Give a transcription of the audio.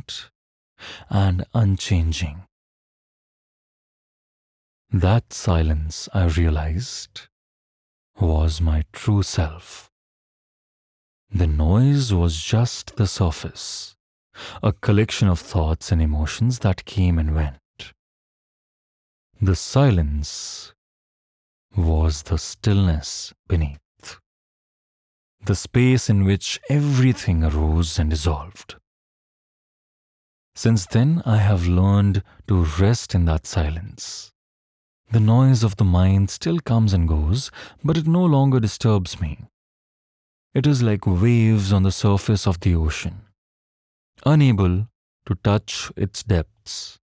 silent and unchanging. That silence, I realized, was my true self. The noise was just the surface, a collection of thoughts and emotions that came and went. The silence was the stillness beneath, the space in which everything arose and dissolved. Since then, I have learned to rest in that silence. The noise of the mind still comes and goes, but it no longer disturbs me. It is like waves on the surface of the ocean, unable to touch its depths.